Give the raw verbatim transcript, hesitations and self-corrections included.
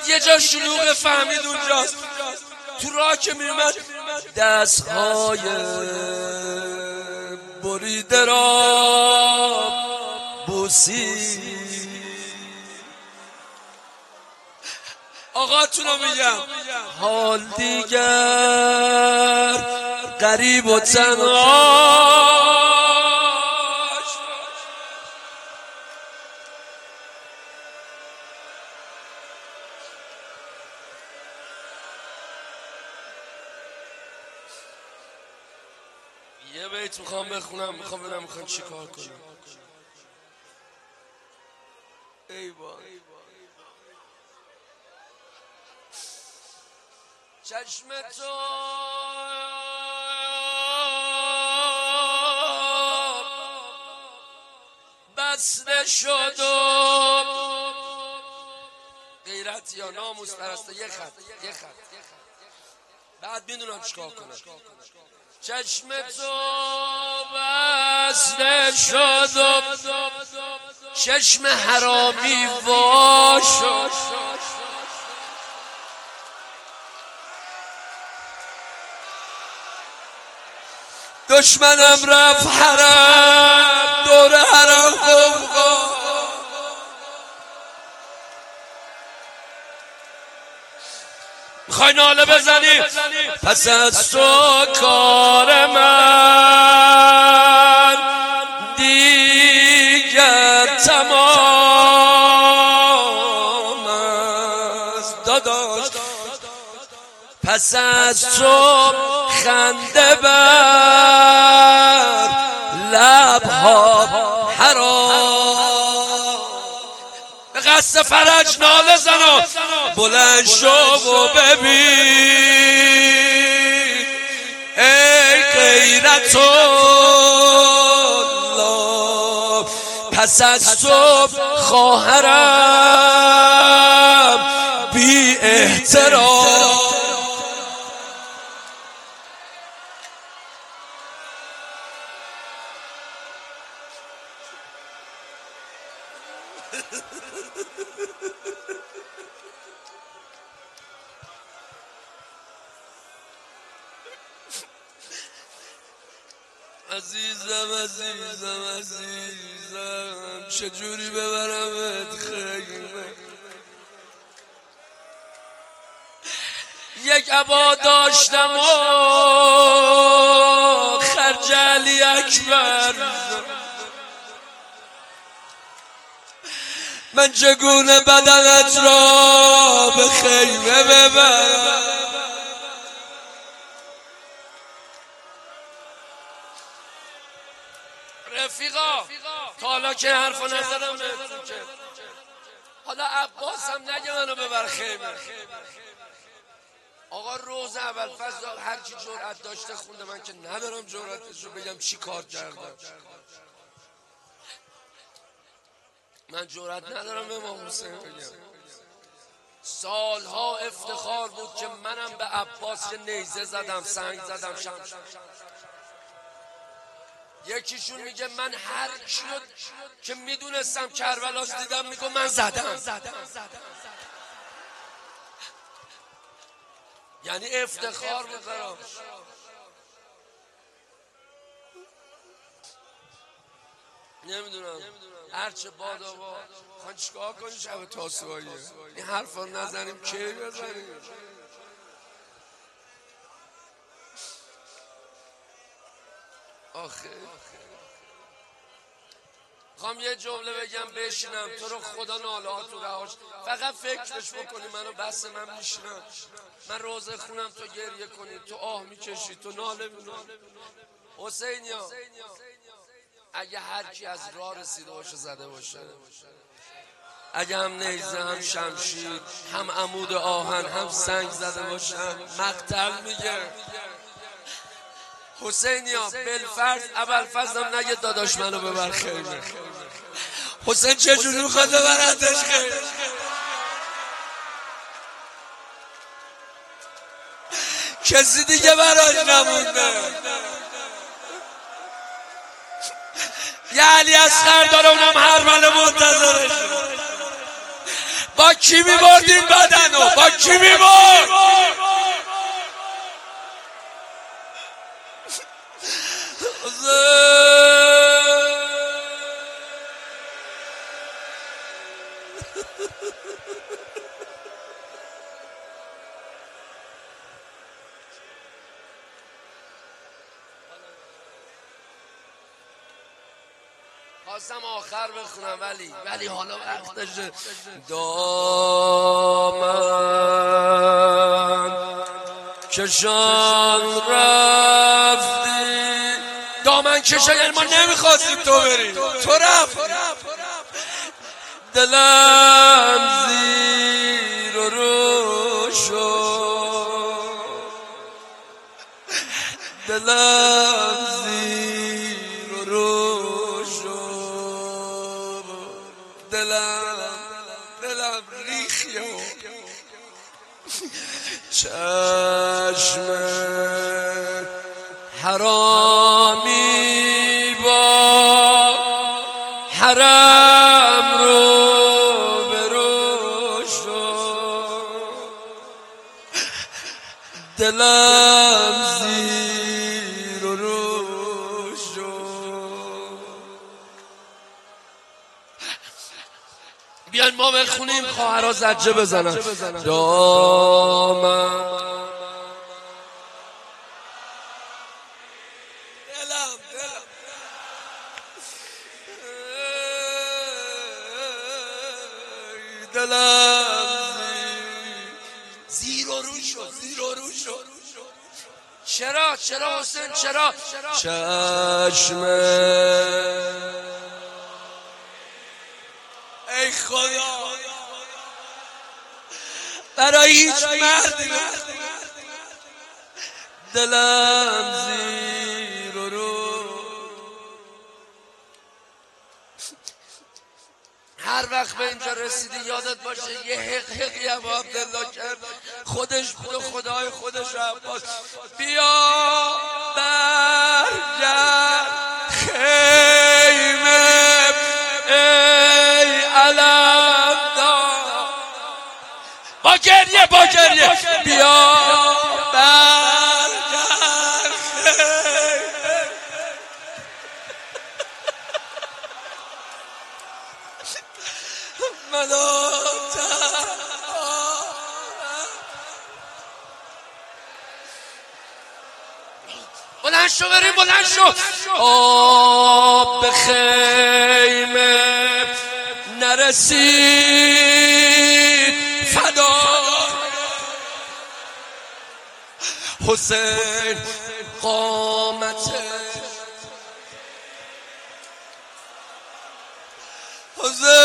دید یه جا شلوغ، فهمید اونجاست. تو راه که میومد دستهای بریده را بوسی. آقاتونو میگم حال دیگر غریب و تنها. یه بیت میخوام بخونم، میخوام ببینم میخوام چی کار کنم. ای بابا چشم تو بسته شد و غیرت یا ناموس پرسته. یه خط یه خط بعد میدونم چیکار کنم. چشم تو بسته شد و چشم حرامی وا شد. دشمنم رفت حرم، دور حرم قوقا. میخوای ناله بزنی؟ پس از تو کار من دیگر تمام است داداش. پس از تو خنده بر لبها حرام. به قصد فرج ناله زن و بلند شو و ببین ای غیرت الله. پس از تو خواهرم بی احترام. عزیزم عزیزم عزیزم چجوری ببرمت خیمه. یک عبا داشتم و خرج علی اکبر. من چگونه بدنت را به خیمه ببرم. رفیقا تا حالا که حرفا نزدم بهتون که حالا عباس هم نگه منو ببر خیمه. آقا روز اول فضل هر کی جرأت داشته خونده، من که ندارم جرأتشو بگم چی کار کردم. من جرأت ندارم به امام حسین بگم. سالها افتخار بود که منم به عباس که نیزه زدم، سنگ زدم، شمش. یکیشون میگه من هر کیو که میدونستم کربلاش دیدم میگه من زدم. یعنی افتخار بود براش. نمیدونم هرچه بادا با خواهن چیکار کنی شب تاسواییه. این حرفا نزنیم کی بزنیم. آخه خواهم یه جمله بگم بشینم تو رو خدا ناله ها تو رهاش. فقط فکرش بکنی منو بس من میشینم. من روزه خونم تو گریه کنی، تو آه میکشی، تو ناله میکنی. حسینیا اگه هر کی از راه رسیده باشه زده باشه، اگه هم نیزه هم شمشیر هم عمود آهن هم سنگ زده باشن مقتل میگه. حسینیا بالفرض ابوالفضل هم نگه داداش منو ببر خیمه. حسین چجوری میخواد ببرتش خیمه؟ کسی دیگه براش نمونده. یه علی اصغر داره اونم هر بله منتظرش. با کی میبردین بدنو؟ کی میبرد؟ خواستم آخر بخونم ولی ولی حالا وقتشه. دامن کشان رفتی، دامن کشان یعنی ما نمیخواستیم تو بری، تو رفت. دلم زیر و رو شد، دلم زیر و رو شد، دلم دلم ریخیه چشم حرامی با حرم رو برو شد، دلم زیر و رو شد. بیاین ما بخونیم خواهرها زجه بزنن. دامن دلم زیر و رو شد، زیر و رو شد. چرا چرا حسین چرا؟ چشم ای خدا برای هیچ مردی دلم زیر و رو. هر وقت به اینجا رسیدی یادت باشه یه حق حقی هم عبدالله کرد، خودش بود و خدای خودش عباس. بیا برگرد خیمه ای علمدار، با گریه با گریه بیا برگرد خیمه. بلند شو بریم، بلند شو. آب به خیمه نرسید فدا حسین قامت حسین